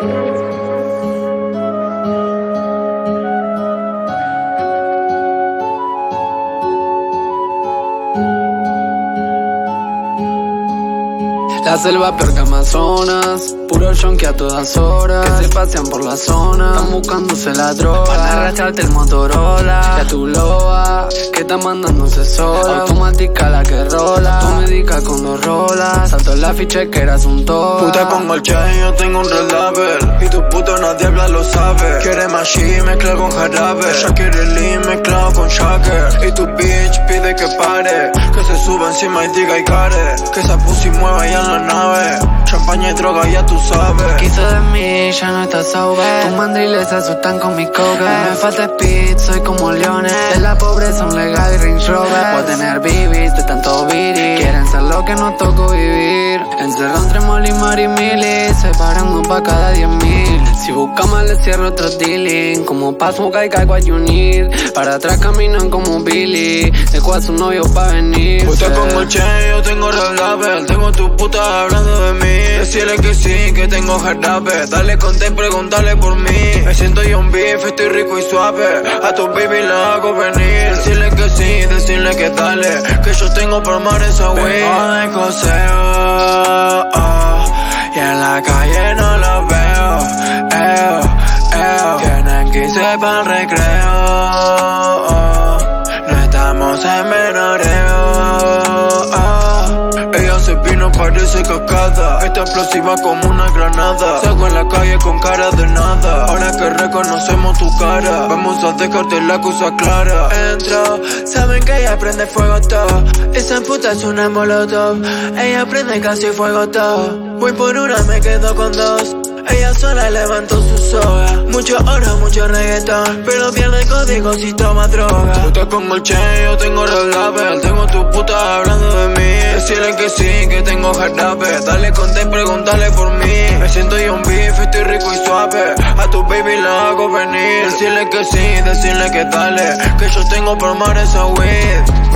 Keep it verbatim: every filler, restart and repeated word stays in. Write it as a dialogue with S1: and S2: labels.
S1: La selva peor que Amazonas, puro yonki a todas horas, que se pasean por la zona, están buscándose la droga, van a arrastrarte el Motorola, y a tu loba, que está mandándose sola, automática la que rola, tú médica con dos rolas, salto en la ficha que eras un toba.
S2: Puta con el chain, yo tengo un red label, y tu puto nadie habla lo sabe, quiere machi mezclado con jarabe, ella quiere lean mezclado con shaker, y tu bitch pide que pare, que se suba encima y diga y care, que esa pussy mueva ya en la nave, champaña y droga ya tú sabes.
S1: Quiso de mí, ya no estás sober, tus mandriles se asustan con mi coque, no me falta speed, soy como leones, de la pobreza un legal y Range Rover, voy a tener bibis de tanto viri, quieren ser lo que nos tocó vivir, encerrado entre Molimar y Mili, separando pa' cada diez mil, si buscamos le cierro otro dealing, como paso y caigo a unir, para atrás caminan como Billy, dejó a su novio pa' venir.
S2: Puta con el chain, yo tengo red label, tengo tu puta hablando de mí, decirle que sí, que tengo jarabe, dale conté, preguntarle por mí, me siento yo un beef, estoy rico y suave, a tu baby la hago venir, decirle que sí, decirle que dale, que yo tengo por mar esa wey. Vengo de coseo, oh, y en la calle no los veo, eo, eo, tienen que irse pa'l recreo, oh, no estamos en menoreo, oh, ella se vino parece cascada, está explosiva como una granada, salgo en la calle con cara de nada, ahora que reconocemos tu cara, vamos a dejarte la cosa clara. Entro, saben que ella prende fuego todo, esa puta es una molotov, ella prende casi fuego todo, voy por una me quedo con dos, ella sola levantó su soga, mucho oro, mucho reggaetón, pero pierde código si toma droga. Puta con el chain, yo tengo red label, tengo tu puta hablando de mí, decirle que sí, que tengo jarabe, dale conté, preguntarle por mí, me siento yo un beef, estoy rico y suave, a tu baby la hago venir, decirle que sí, decirle que dale, que yo tengo por mar esa weed.